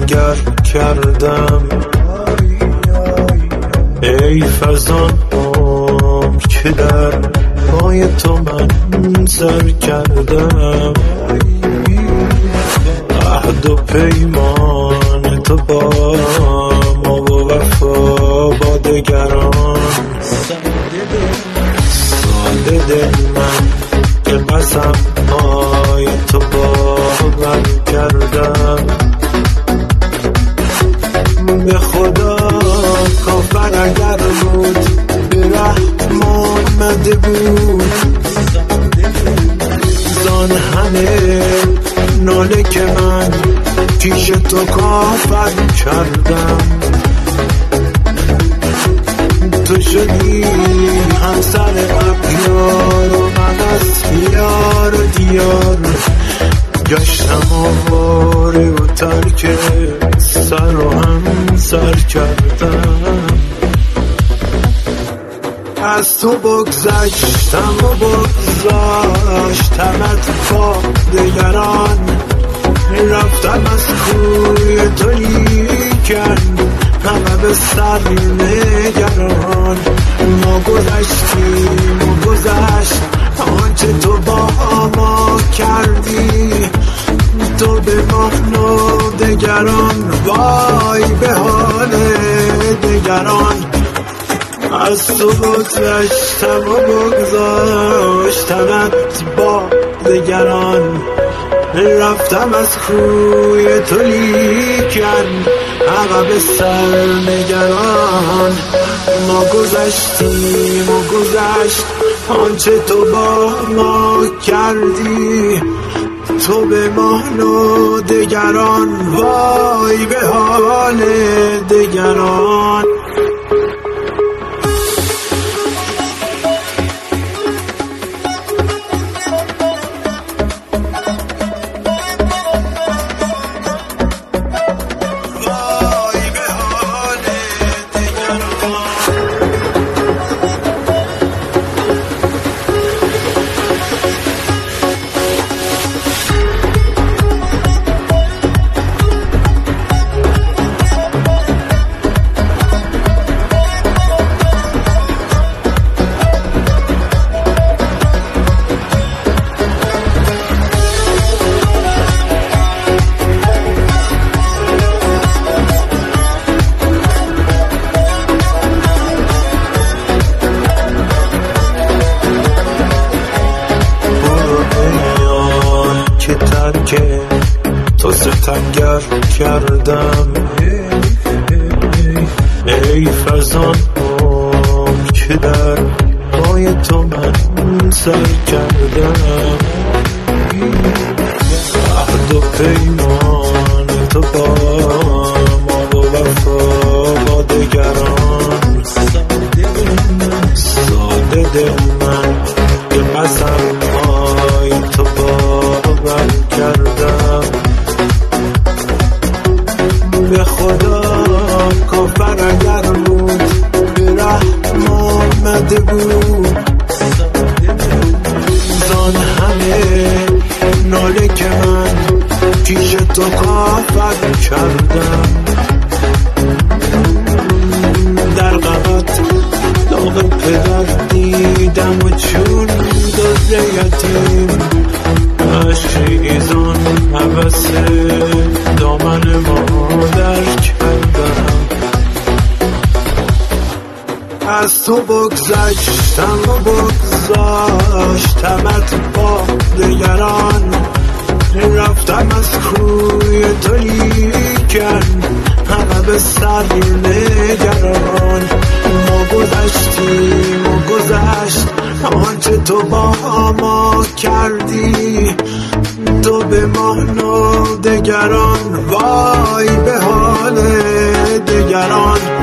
گر کردم، ای فرزان عمر که در پای تو من سر کردم. عهد و پیمان تو با ما و وفا با دگران، ساده دل من که قسم های تو باور کردم. به خدا کافر اگر بود به رحم آمده بود، زان همه ناله که من پیش تو کافر کردم. تو شدی همسر اغیار و من از یار و دیار گشتم آواره و ترک سر و هم سر کردم. از تو بگذشتم و بگذاشتمت با دگران، رفتم از کوی تو لیکن همه به سر نگران. ما گذشتیم و گذشت آنچه تو با ما کردی، تو به ما و دگران وای به حال دگران. از تو بگذشتم و بگذاشتمت با دگران، رفتم از کوی تو لیکن عقب سر نگران. ما گذشتیم و گذشت آنچه تو با ما کردی، تو به ما و دگران وای به حال دگران. که تو ستمگر کردم، ای فرزان عمر که در پای تو من سر کردم. عهد و پیمان تو با ما و وفا با دگران، ساده دل من به قسم های تو باور کردم. به خدا کافر اگر بود به رحم آمده بود، زان همه ناله که من پیش تو کافر کردم. در قبط داغ پدر دیدم و چون دزد یتیم، عشقیزان حوث دامن مادر کردم. از تو بگذشتم و بگذاشتمت با دگران، رفتم از کوی تو لیکن همه به سر نگران. ما گذشتیم و گذشت آنچه تو با ما کردی، تو به ما و دگران وای به حال دگران.